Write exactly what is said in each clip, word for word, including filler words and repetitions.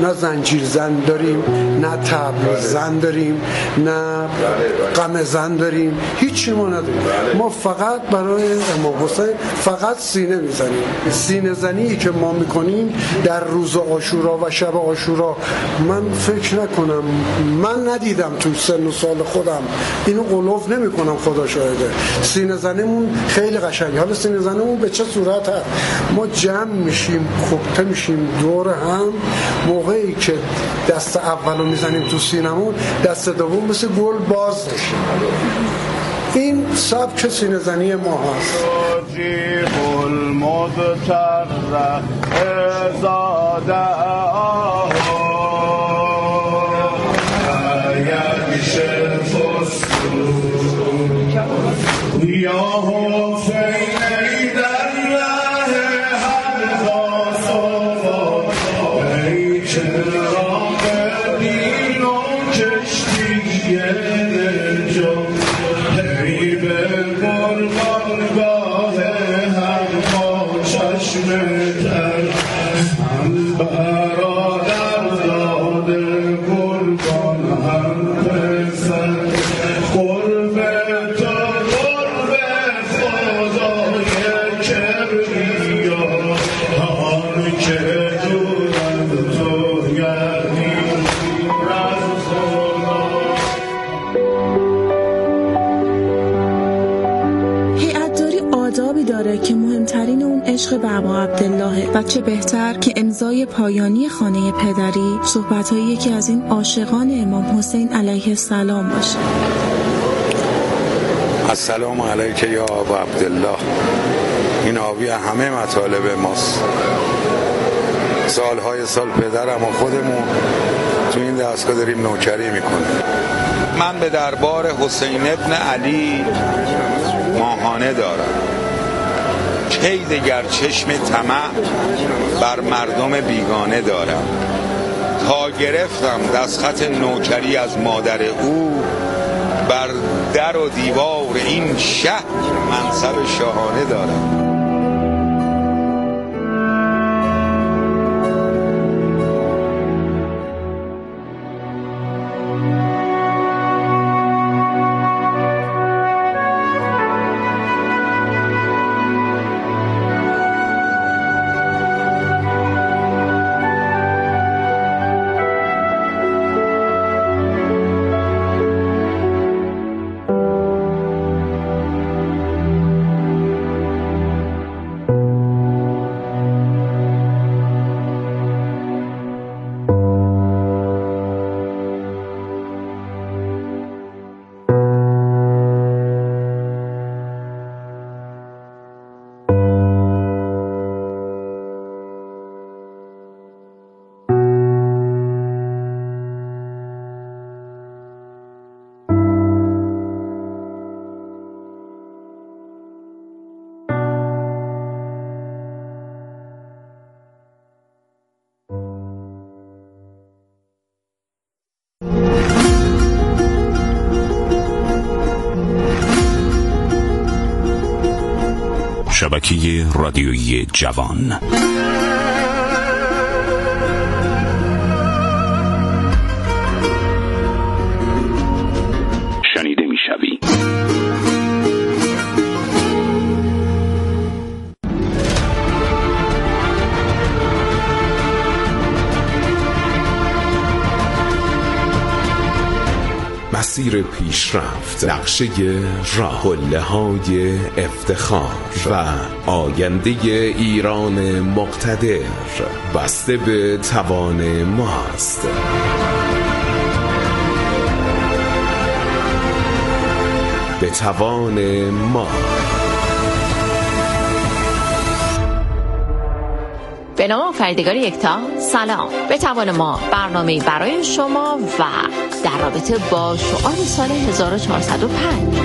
نه زنجیر زن داریم، نه طبل زن داریم، نه قم زن داریم، هیچی ما نداریم. ما فقط برای امام حسین فقط سینه میزنیم. سینه زنی که ما میکنیم در روز عاشورا و شب عاشورا، من فکر نکنم، من ندیدم تو سن و سال خودم، اینو قلوف نمی کنم، خدا شاهده. سینه زنیمون خیلی قشنگه. حالا سینه زنیمون به چه صورت هست؟ ما جمع میشیم، خبته میشیم دور هم، موقعی که دست اولو میزنیم تو سینمون، دست دوم مثل گل باز میشه. این سبک سینه زنی ما هست. عشق به ابا عبدالله و چه بهتر که امضای پایانی خانه پدری صحبت‌های یکی از این عاشقان امام حسین علیه السلام باشه. السلام علیک یا ابا عبدالله. این آبی همه مطالب ماست. سالهای سال پدرم و خودمون تو این دستگاه داریم نوکری میکنیم. من به دربار حسین ابن علی ماهانه دارم. کی دگر چشم طمع بر مردم بیگانه دارم. تا گرفتم دستخط نوکری از مادر او، بر در و دیوار این شهر منصب شاهانه دارم. شبکه رادیویی جوان. شنیده میشوی. مسیر پیشرفت، نقشه راه، قله‌های افتخار و آینده ایران مقتدر بسته به توان ماست. به توان ما. به نام آفریدگار یکتا، سلام. به توان ما برنامه‌ای برای شما و در رابطه با شعار سال هزار و چهارصد و پنج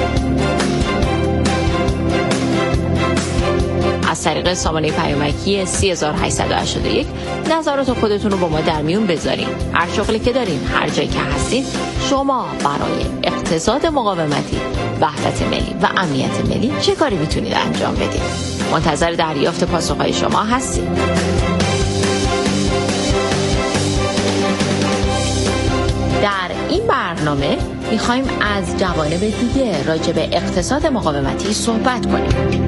از طریق سامانه پیامکی سه هزار و هشتصد و هشتاد و یک نظرات خودتون رو با ما در میون بذارین. هر شغلی که دارین، هر جایی که هستین، شما برای اقتصاد مقاومتی، وحدت ملی و امنیت ملی چه کاری میتونید انجام بدید؟ منتظر دریافت پاسخهای شما هستیم. در این برنامه میخوایم از جوانب دیگه راجع به اقتصاد مقاومتی صحبت کنیم.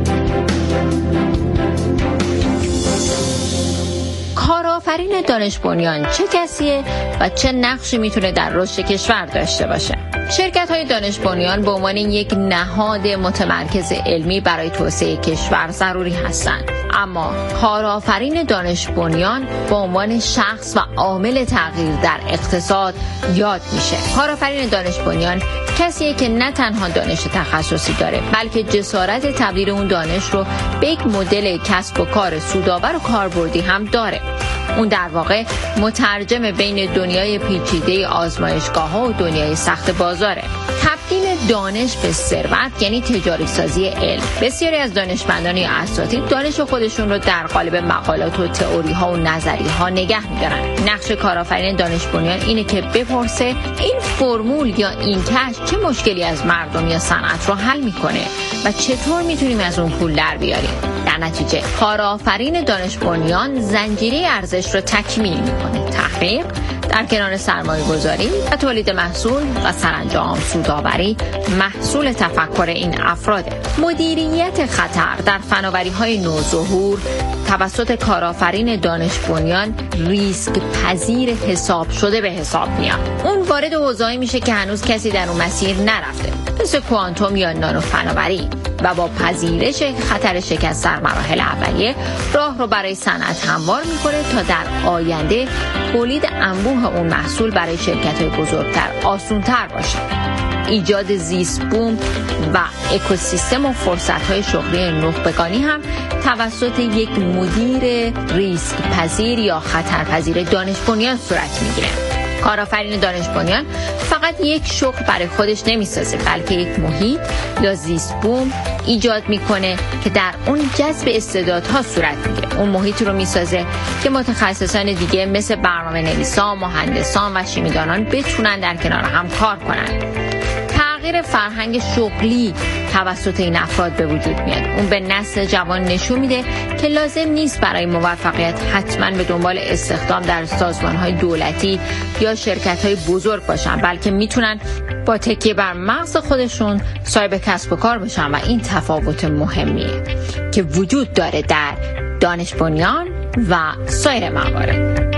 کارآفرین دانش بنیان چه کسیه و چه نقشی میتونه در رشد کشور داشته باشه؟ شرکت‌های دانش بنیان به عنوان یک نهاد متمرکز علمی برای توسعه کشور ضروری هستند. اما کارآفرین دانش بنیان به عنوان شخص و عامل تغییر در اقتصاد یاد میشه. کارآفرین دانش بنیان کسیه که نه تنها دانش تخصصی داره، بلکه جسارت تبدیل اون دانش رو به یک مدل کسب و کار سودآور و کاربردی هم داره. اون در واقع مترجم بین دنیای پیچیده آزمایشگاه‌ها و دنیای سخت بازاره. تبدیل دانش به ثروت یعنی تجاری سازی علم. بسیاری از دانشمندان یا اساتید دانش خودشون رو در قالب مقالات و تئوری‌ها و نظریه‌ها نگه می‌دارن. نقش کارآفرین دانش بنیان اینه که بپرسه این فرمول یا این کشف چه مشکلی از مردم یا صنعت رو حل می‌کنه و چطور می‌تونیم از اون پول در بیاریم. در نتیجه کارآفرین دانش بنیان زنجیره ارزش رو تکمیل می‌کنه. تحقیق در کنار سرمایه گذاری و تولید محصول و سرانجام سودآوری محصول تفکر این افراده. مدیریت خطر در فناوری‌های نوظهور توسط کارآفرین دانش بنیان ریسک پذیر حساب شده به حساب میاد. اون وارد حوزه‌ای میشه که هنوز کسی در اون مسیر نرفته، مثل کوانتوم یا نانو فناوری، و با پذیرش خطر شکست در مراحل اولیه راه رو برای صنعت هموار میکنه تا در آینده تولید انبوه اون محصول برای شرکت‌های بزرگتر آسان‌تر باشه. ایجاد زیست بوم و اکوسیستم و فرصت‌های شغلی نخبگانی هم توسط یک مدیر ریسک پذیر یا خطرپذیر دانش بنیان صورت میگیره. کارآفرین دانش بنیان فقط یک شغل برای خودش نمیسازه، بلکه یک محیط یا زیست بوم ایجاد میکنه که در اون جذب استعدادها صورت میگیره. اون محیط رو میسازه که متخصصان دیگه مثل برنامه نویسان، مهندسان و شیمیدانان بتونن در کنار هم کار کنن. تغییر فرهنگ شغلی توسط این افراد به وجود میاد. اون به نسل جوان نشون میده که لازم نیست برای موفقیت حتما به دنبال استخدام در سازمان‌های دولتی یا شرکت‌های بزرگ باشن، بلکه میتونن با تکیه بر مغز خودشون صاحب کسب و کار بشن و این تفاوت مهمیه که وجود داره در دانش بنیان و سایر موارد.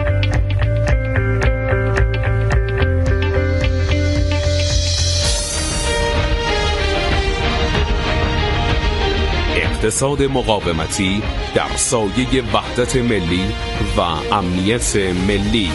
اقتصاد مقاومتی در سایه وحدت ملی و امنیت ملی.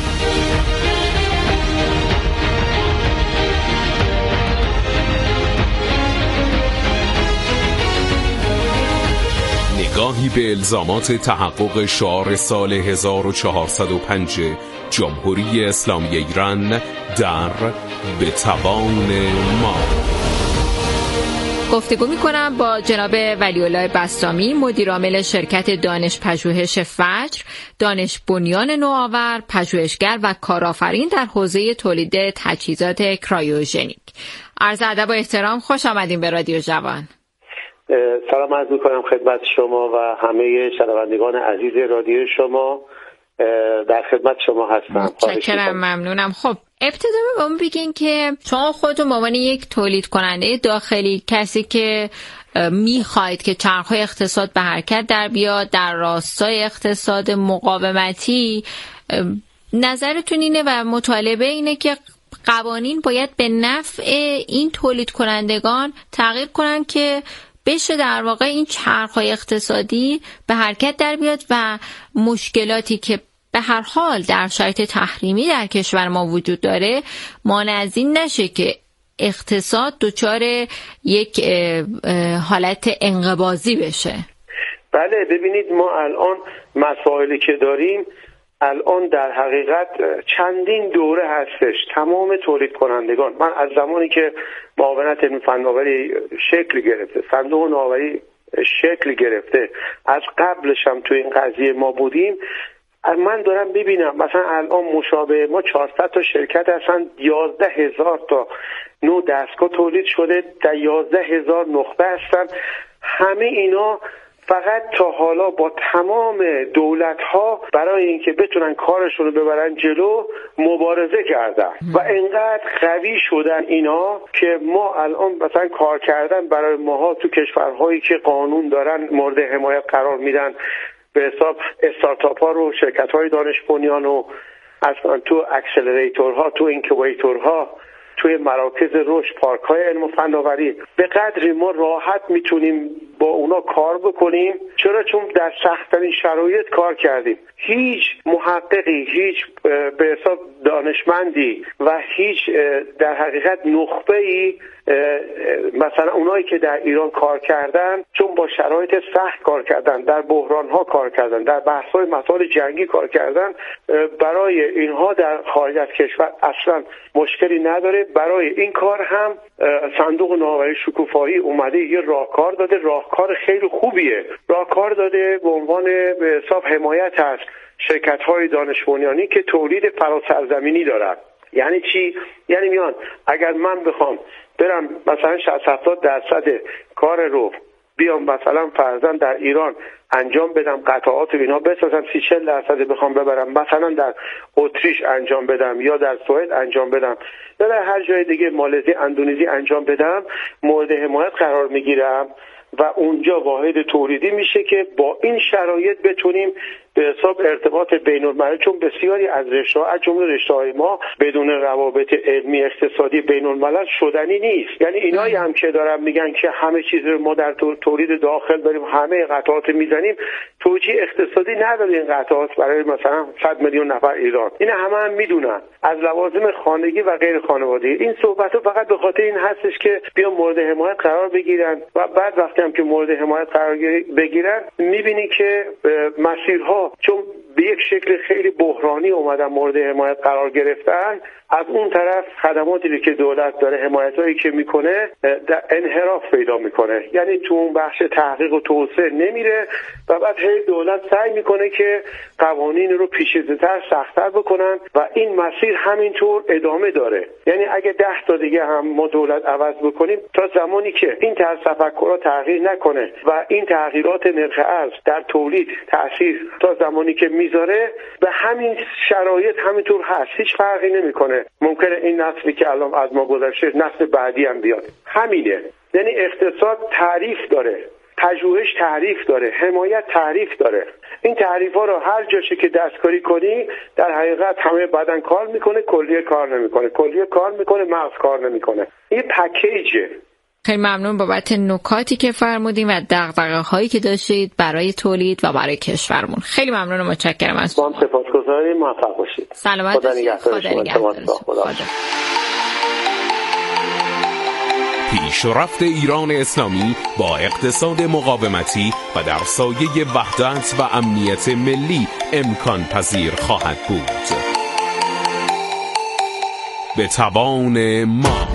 نگاهی به الزامات تحقق شعار سال هزار و چهارصد و پنج جمهوری اسلامی ایران در به توان ما. گفتگو می‌کنم با جناب ولی‌الله بسطامی، مدیر عامل شرکت دانش پژوهش فجر، دانش بنیان نوآور، پژوهشگر و کارآفرین در حوزه تولید تجهیزات کرایوژنیک. عرض ادب و احترام، خوش آمدین به رادیو جوان. سلام عرض می‌کنم خدمت شما و همه شنوندگان عزیز رادیو شما. در خدمت شما هستم. متشکرم، ممنونم. خب ابتدا به ما بگین که شما خودتون به عنوان یک تولید کننده داخلی، کسی که میخواید که چرخهای اقتصاد به حرکت در بیاد در راستای اقتصاد مقاومتی، نظرتون اینه و مطالبه اینه که قوانین باید به نفع این تولید کنندگان تغییر کنن که بشه در واقع این چرخهای اقتصادی به حرکت در بیاد و مشکلاتی که به هر حال در شرایط تحریمی در کشور ما وجود داره مانع از این نشه که اقتصاد دچار یک حالت انقباضی بشه. بله، ببینید ما الان مسائلی که داریم الان در حقیقت چندین دوره هستش. تمام تولید کنندگان، من از زمانی که معاونت فناوری شکل گرفته، صندوق نوآوری شکل گرفته، از قبلش هم تو این قضیه ما بودیم، من دارم ببینم مثلا الان مشابه ما چهارصد تا شرکت هستن، یازده هزار تا نوع دستگاه تولید شده، در یازده هزار نخبه هستن. همه اینا فقط تا حالا با تمام دولت‌ها برای اینکه بتونن کارشون رو ببرن جلو مبارزه کردن و اینقدر قوی شدن اینا که ما الان مثلا کار کردن برای ماها تو کشورهایی که قانون دارن مورد حمایت قرار میدن، به حساب استارتاپ ها رو، شرکت های دانش بنیان و اصلا تو اکسلراتورها، تو اینکوبیتورها، توی مراکز رشد، پارک های علم و فناوری، به قدری ما راحت میتونیم با اونا کار بکنیم. چرا؟ چون در سخت‌ترین شرایط کار کردیم. هیچ محققی، هیچ به حساب دانشمندی و هیچ در حقیقت نخبه‌ای، مثلا اونایی که در ایران کار کردن، چون با شرایط سخت کار کردن، در بحران‌ها کار کردن، در بحث‌های مسائل جنگی کار کردن، برای اینها در خارج از کشور اصلا مشکلی نداره. برای این کار هم صندوق نوآوری شکوفایی اومده یه راهکار داده، راهکار خیلی خوبیه. راهکار داده به عنوان به حساب حمایت از شرکت‌های دانش بنیانی که تولید فراسرزمینی دارن. یعنی چی؟ یعنی میان اگر من بخوام برم مثلا شصت هفتاد درصد کار رو بیام مثلا فرضاً در ایران انجام بدم، قطعات اینا بسازم، سی چهل درصد بخوام ببرم مثلا در اتریش انجام بدم یا در سوئد انجام بدم یا در هر جای دیگه، مالزی، اندونزی انجام بدم، مورد حمایت قرار میگیرم و اونجا واحد تولیدی میشه که با این شرایط بتونیم به حساب ارتباط بین المللی، چون بسیاری از رشته‌ها از جمله رشته‌های ما بدون روابط علمی اقتصادی بین الملل شدنی نیست. یعنی اینایی هم که دارن میگن که همه چیز رو ما در تولید داخل داریم، همه قطعات میزنیم، توجیه اقتصادی نداره این قطعات برای مثلا صد میلیون نفر ایران. این همه هم میدونن از لوازم خانگی و غیر خانوادگی. این صحبت‌ها فقط به خاطر این هستش که بیان مورد حمایت قرار بگیرن و بعد وقتی هم که مورد حمایت قرار بگیرن میبینی که مسیرها چون به یک شکل خیلی بحرانی اومدن مورد حمایت قرار گرفتن، از اون طرف خدماتی که دولت داره، حمایتایی که میکنه، در انحراف پیدا میکنه. یعنی تو اون بخش تحقیق و توسعه نمیره و بعد هی دولت سعی میکنه که قوانین رو پیچیده‌تر، سخت‌تر بکنن و این مسیر همینطور ادامه داره. یعنی اگه ده تا دیگه هم ما دولت عوض بکنیم، تا زمانی که این طرز تفکرها تغییر نکنه و این تغییرات نرخ ارز در تولید تاثیر تا زمانی که میذاره، به همین شرایط همینطور هست، هیچ فرقی نمیکنه. ممکنه این نسلی که الان از ما گذشته نسل بعدی هم بیاد. همینه. یعنی اقتصاد تعریف داره، پژوهش تعریف داره، حمایت تعریف داره. این تعریف‌ها رو هر جاشه که دستکاری کنی در حقیقت همه بدن کار میکنه، کلیه کار نمیکنه، کلیه کار میکنه، مغز کار نمیکنه. این پکیجه. خیلی ممنون بابت نکاتی که فرمودیم و دغدغه‌هایی که داشتید برای تولید و برای کشورمون. خیلی ممنون و متشکرم از شما. سپاسگزاریم. موفق باشید. سلامت باشید. خدا نگهدار. پیشرفت ایران اسلامی با اقتصاد مقاومتی و در سایه وحدت و امنیت ملی امکان پذیر خواهد بود. به توان ما.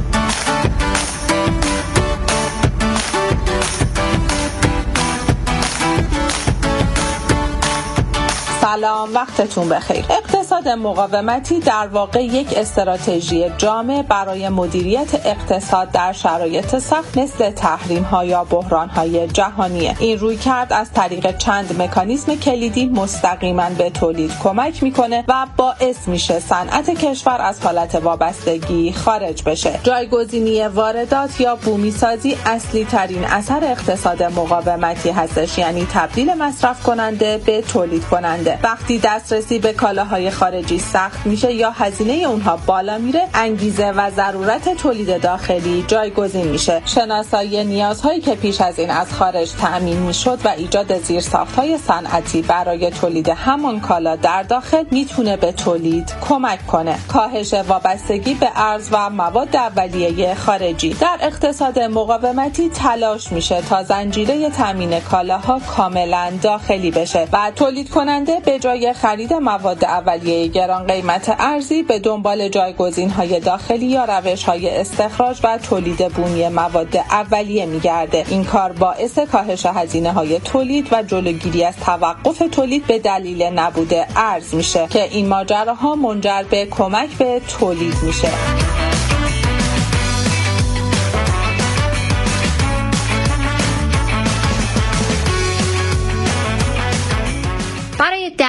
سلام، وقتتون بخیر. اقتصاد مقاومتی در واقع یک استراتژی جامع برای مدیریت اقتصاد در شرایط سخت مثل تحریم‌ها یا بحران‌های جهانیه. این رویکرد از طریق چند مکانیزم کلیدی مستقیما به تولید کمک میکنه و باعث میشه صنعت کشور از حالت وابستگی خارج بشه. جایگزینی واردات یا بومی سازی اصلی ترین اثر اقتصاد مقاومتی هستش، یعنی تبدیل مصرف کننده به تولید کننده. وقتی دسترسی به کالاهای خارجی سخت میشه یا هزینه اونها بالا میره، انگیزه و ضرورت تولید داخلی جایگزین میشه. شناسایی نیازهایی که پیش از این از خارج تأمین میشد و ایجاد زیرساخت‌های صنعتی برای تولید همان کالا در داخل میتونه به تولید کمک کنه. کاهش وابستگی به ارز و مواد اولیه خارجی. در اقتصاد مقاومتی تلاش میشه تا زنجیره تامین کالاها کاملا داخلی بشه و تولید کننده به جای خرید مواد اولیه گران قیمت ارزی به دنبال جایگزین‌های داخلی یا روش‌های استخراج و تولید بومی مواد اولیه می‌گرده. این کار باعث کاهش هزینه‌های تولید و جلوگیری از توقف تولید به دلیل نبود ارز میشه که این ماجراها منجر به کمک به تولید میشه.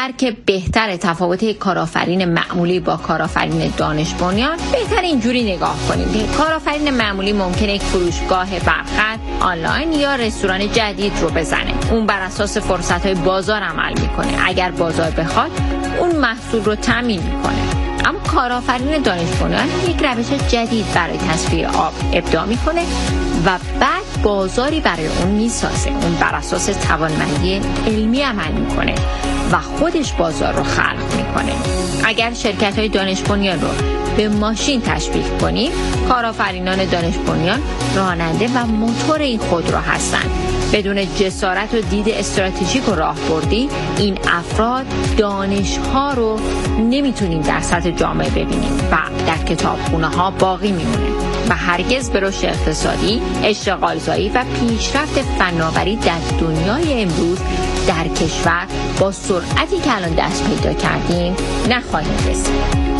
درک بهتر تفاوت کارآفرین معمولی با کارآفرین دانش بنیان، بهتر اینجوری نگاه کنیم که کارآفرین معمولی ممکنه یک فروشگاه برخط، آنلاین یا رستوران جدید رو بزنه. اون بر اساس فرصت‌های بازار عمل میکنه. اگر بازار بخواد، اون محصول رو تامین میکنه. اما کارآفرین دانش بنیان یک روش جدید برای تصفیه آب ابداع میکنه و بعد بازاری برای اون میسازه. اون بر اساس توانمندی علمی عمل میکنه و خودش بازار رو خلق میکنه. اگر شرکت‌های دانش بنیان رو به ماشین تشبیه کنیم، کارآفرینان دانش بنیان راننده و موتور این خودرو هستند. بدون جسارت و دید استراتژیک و راهبردی، این افراد دانش‌ها رو نمیتونیم در سطح جامعه ببینیم و در کتابخونه‌ها باقی میمونه و هرگز به رشد اقتصادی، اشتغالزایی و پیشرفت فناوری در دنیای امروز در کشور با سرعتی که الان دست پیدا کردیم نخواهیم رسید.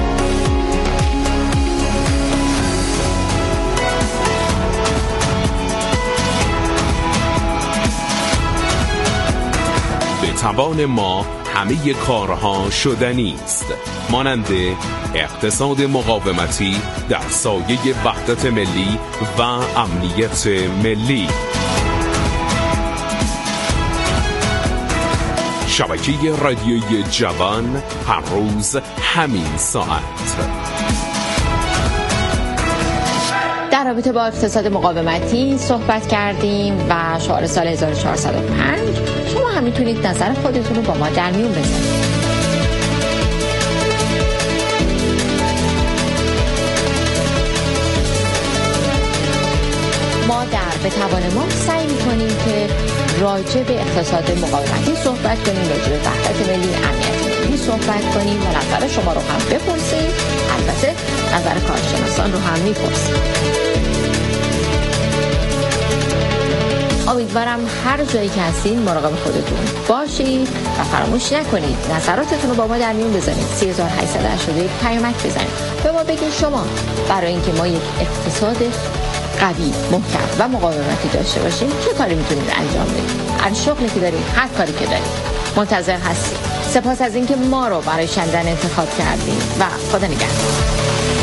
توان ما همه کارها شدنی است، مانند اقتصاد مقاومتی در سایه وحدت ملی و امنیت ملی. شبکه رادیویی جوان، هر روز همین ساعت. در رابطه با اقتصاد مقاومتی صحبت کردیم و شعار سال هزار و چهارصد و پنج. شما هم میتونید نظر خودتون رو با ما در میون بذارید. ما در به توان ما سعی میکنیم که راجع به اقتصاد مقاومتی صحبت کنیم، راجع به وحدت ملی، امنیت ملی صحبت کنیم و نظر شما رو هم بپرسیم. البته نظر کارشناسان رو هم میپرسیم. امیدوارم هر جایی که هستین مراقب خودتون باشید و فراموش نکنید نظراتتون رو با ما در میون بذارید. سه هزار و هشتصد و هشتاد و یک پیامک بزنید. به ما بگید شما برای اینکه ما یک اقتصاد قوی، محکم و مقاومتی داشته باشیم چه کاری میتونید انجام بدید؟ هر شغلی که دارید، هر کاری که دارید. منتظر هستید. سپاس از اینکه ما رو برای شنیدن انتخاب کردید و خدا نگهدار.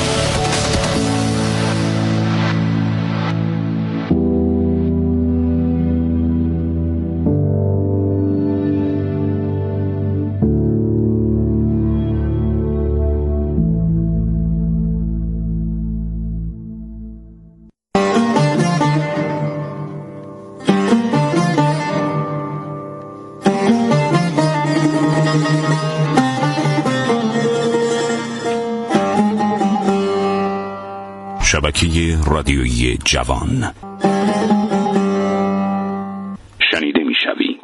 شبکه رادیویی جوان. شنیده میشوی.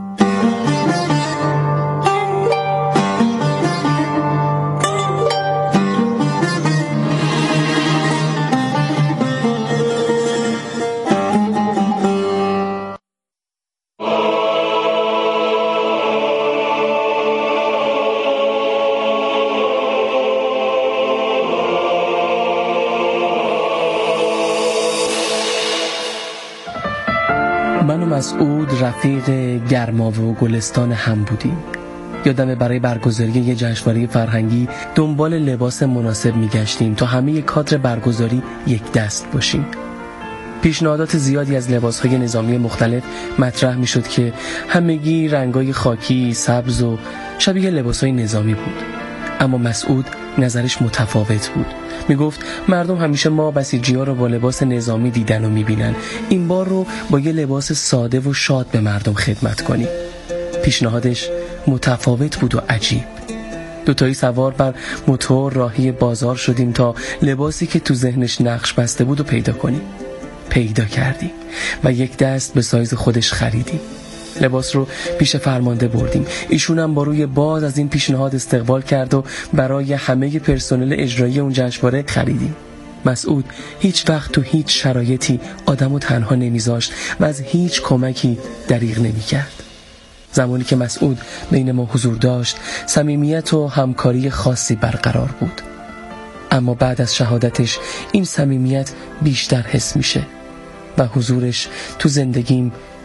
من و مسعود رفیق گرماوه و گلستان هم بودیم. یادمه برای برگزاری یه جشنواره فرهنگی دنبال لباس مناسب میگشتیم تا همه کادر برگزاری یک دست باشیم. پیشنهادات زیادی از لباسهای نظامی مختلف مطرح میشد که همگی رنگای خاکی، سبز و شبیه لباسهای نظامی بود. اما مسعود نظرش متفاوت بود. میگفت مردم همیشه ما بسیجی‌ها رو با لباس نظامی دیدن و میبینن، این بار رو با یه لباس ساده و شاد به مردم خدمت کنیم. پیشنهادش متفاوت بود و عجیب. دوتایی سوار بر موتور راهی بازار شدیم تا لباسی که تو ذهنش نقش بسته بود و پیدا کنیم. پیدا کردیم و یک دست به سایز خودش خریدیم. لباس رو پیش فرمانده بردیم. ایشون هم با روی باز از این پیشنهاد استقبال کرد و برای همه پرسنل اجرایی اون جشنواره خریدیم. مسعود هیچ وقت تو هیچ شرایطی آدمو تنها نمیذاشت و از هیچ کمکی دریغ نمیکرد. زمانی که مسعود بین ما حضور داشت، صمیمیت و همکاری خاصی برقرار بود. اما بعد از شهادتش این صمیمیت بیشتر حس میشه و حضورش تو زندگیم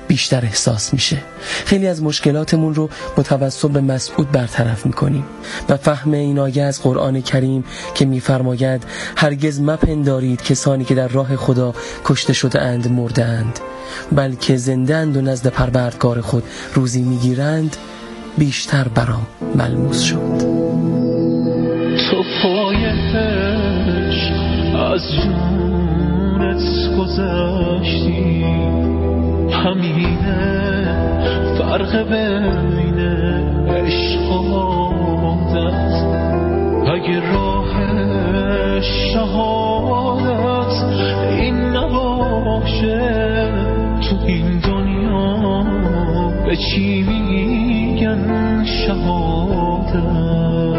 بیشتر احساس میشه. خیلی از مشکلاتمون رو متوسل به مسعود برطرف میکنیم و فهم این آیه از قرآن کریم که میفرماید هرگز مپندارید کسانی که در راه خدا کشته شده اند مرده اند، بلکه زنده اند و نزد پروردگار خود روزی میگیرند، بیشتر برام ملموس شد. تو پایش از جونت گذشتی، همینه فرق بین عشق و عادت. اگه راه شهادت این نباشه، تو این دنیا به چی میگن شهادت؟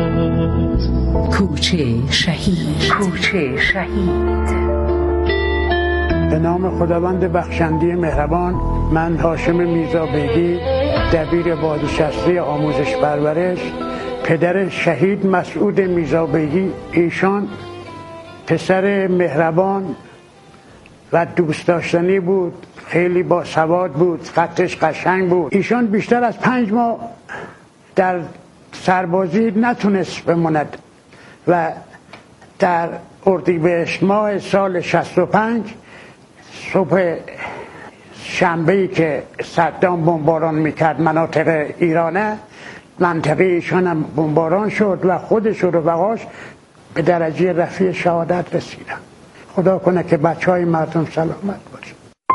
کوچه شهید، کوچه شهید. به نام خداوند بخشنده مهربان، من هاشم میرزابیگی، دبیر بازنشسته آموزش پرورش، پدر شهید مسعود میرزابیگی. ایشان پسر مهربان و دوست داشتنی بود، خیلی با سواد بود، خطش قشنگ بود. ایشان بیشتر از پنج ماه در سربازی نتونست بماند و در اردیبهشت ماه سال شصت و پنج صبح شنبه‌ای که صدام بمباران میکرد مناطق ایرانه، منطقه ایشان هم بمباران شد و خودش و رفقاش به درجه رفیع شهادت رسیدن. خدا کنه که بچه های مردم سلامت باشه.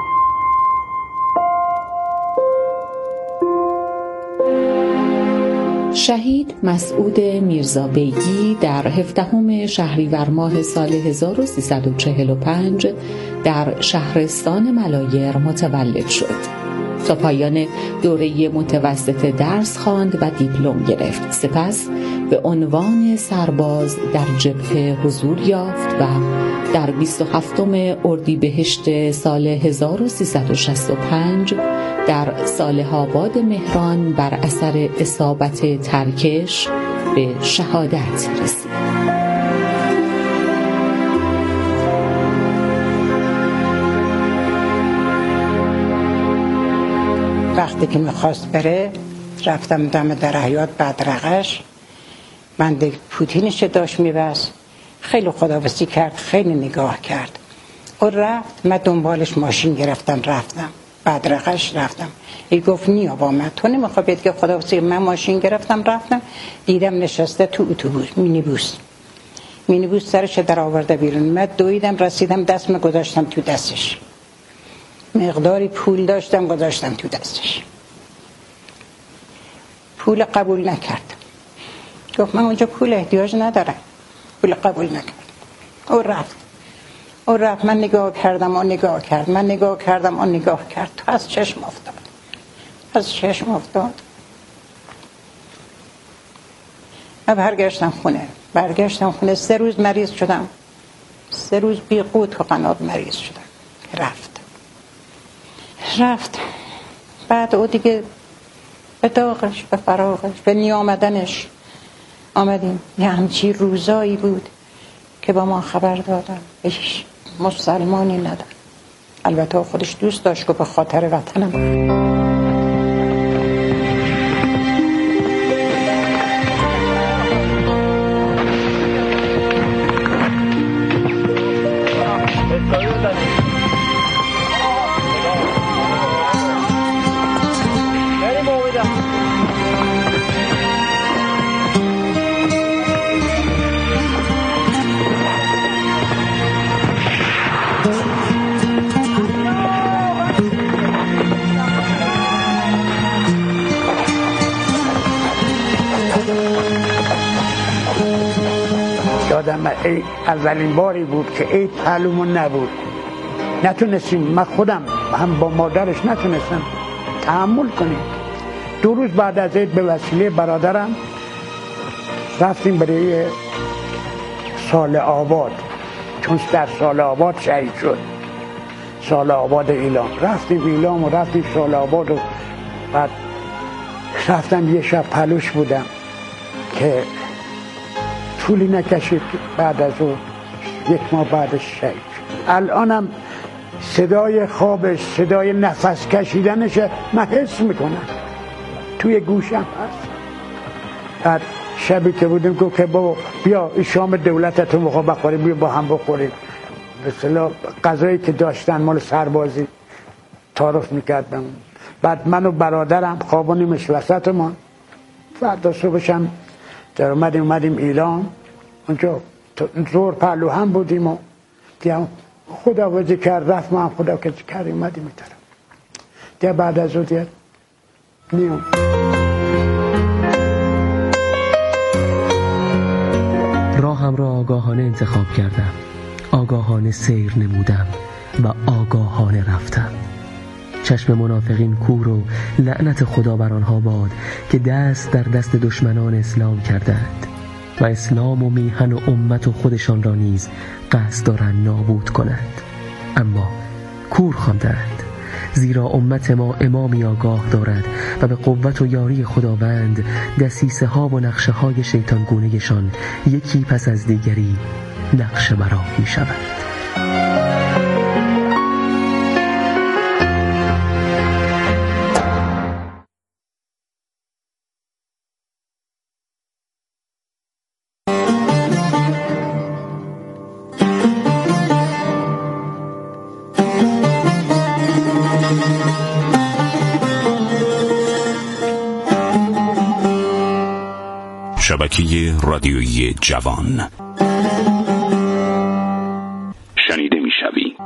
شهید مسعود میرزابیگی در هفدهم شهریور ماه سال هزار و سیصد و چهل و پنج در شهرستان ملایر متولد شد. تا پایان دوره متوسط درس خواند و دیپلم گرفت. سپس به عنوان سرباز در جبهه حضور یافت و در بیست و هفتم اردیبهشت سال هزار و سیصد و شصت و پنج در صالح آباد مهران بر اثر اصابت ترکش به شهادت رسید. وقتی که میخواست بره، رفتم دم در حیاط بدرقش، من دیگه پوتینش داشت میبست، خیلی خداحافظی کرد، خیلی نگاه کرد و رفت. من دنبالش ماشین گرفتم رفتم بدرقش رفتم. ای گفت نیا با من، تو نمیخوای بگی خداحافظی؟ من ماشین گرفتم رفتم، دیدم نشسته تو اتوبوس مینیبوس مینیبوس سرش در آورده بیرون. من دویدم رسیدم دستم گذاشتم تو دستش، مقداری پول داشتم گذاشتم تو دستش. پول قبول نکرد، گفت من اونجا پول احتیاج ندارم. پول قبول نکرد. او رفت او رفت من نگاه کردم، اون نگاه کرد، من نگاه کردم، اون نگاه کرد. تو از چشم افتاد از چشم افتاد من برگشتم خونه برگشتم خونه سه روز مریض شدم، سه روز بی قوت و قنات مریض شدم. رفت رفت بعد او دیگه به داغش، به فراغش، به نیامدنش آمدیم. یه همچی روزایی بود که با ما خبر دادن هیچ مسلمانی ندارد. البته خودش دوست داشت که به خاطر وطنم. یادم ای اولین باری بود که ای پهلومون نبود، نتونستیم، من خودم هم با مادرش نتونستم تحمل کنیم. دو روز بعد از عید به وسیله برادرم رفتیم برای سال آباد، چون در سال آباد شهید شد. سال آباد ایلام رفتیم ایلام و رفتیم سال آباد و بعد رفتم یه شب پلوش بودم که طولی نکشید بعد از او یک ماه بعدش شهید. الانم صدای خوابش، صدای نفس کشیدنش من حس میکنم، توی گوشم هست. بعد شبی که بودیم گفت که بابا بیا شام دولتتون میخواه بخوریم، بیا با هم بخوریم. به اصطلاح غذایی که داشتن مال سربازی تعارف میکرد بهمون. بعد من و برادرم خوابونیمش وسطمون. فردا صبحش هم در اومدیم اومدیم ایران، اونجا زور پهلو هم بودیم و دیگه خداحافظی کرد، رفت، ما هم خداحافظی کردیم اومدیم میترم دیگه. بعد از اون دیگه نیوم. راهم را آگاهانه انتخاب کردم، آگاهانه سیر نمودم و آگاهانه رفتم. چشم منافقین کور و لعنت خدا بر آنها باد که دست در دست دشمنان اسلام کردند و اسلام و میهن و امت و خودشان را نیز قصد دارند نابود کنند. اما کور خواندند، زیرا امت ما امامی آگاه دارد و به قوت و یاری خداوند دسیسه ها و نقشه های شیطان گونهشان یکی پس از دیگری نقش مرا می شود. شبکه رادیویی جوان شنیده میشوی.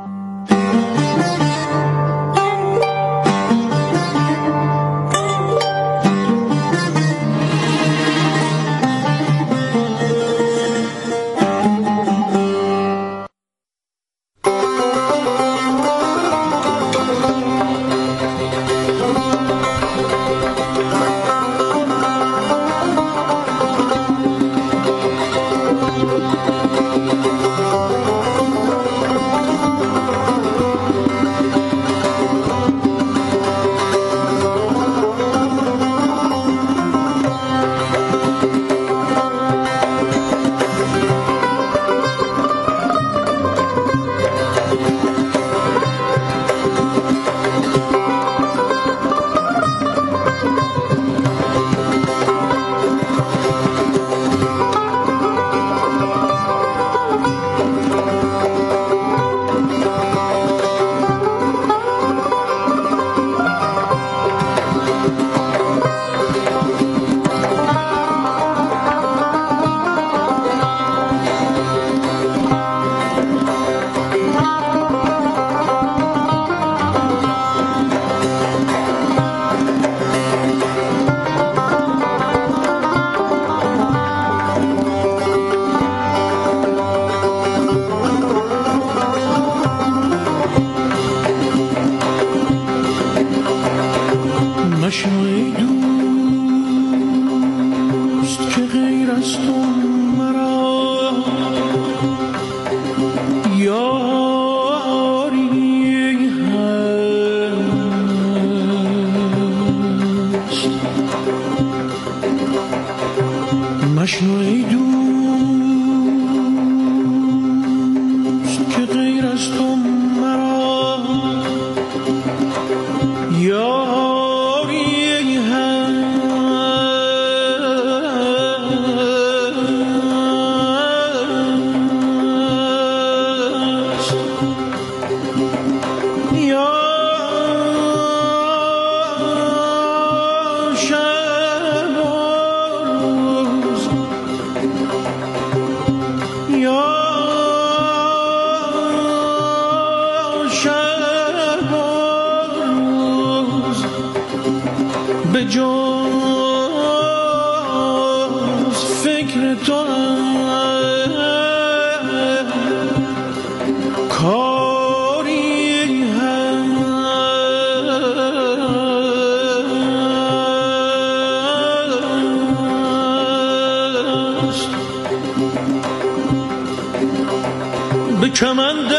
به کمند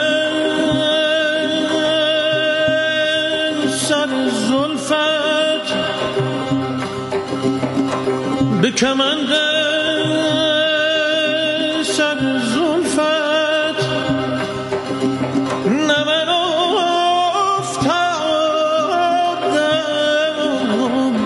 سر زلفت، به کمند